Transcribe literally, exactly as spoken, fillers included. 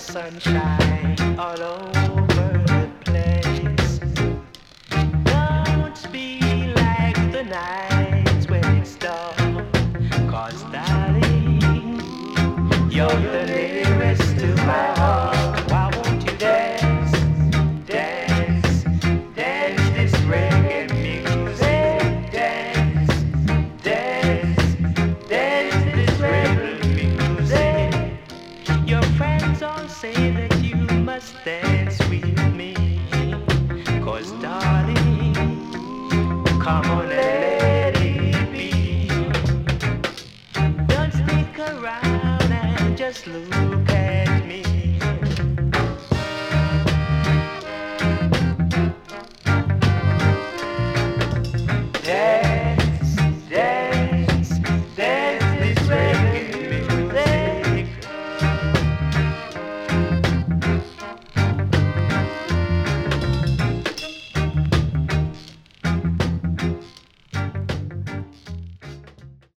sunshine all over the place. Don't be like the nights when it's dark, 'cause darling, you're the nearest to my heart. Why won't you dance, dance, dance this reggae music? Dance, dance, dance this reggae music. Your friends all say that you must dance with me, 'cause darling, come on and let it be. Don't stick around and just look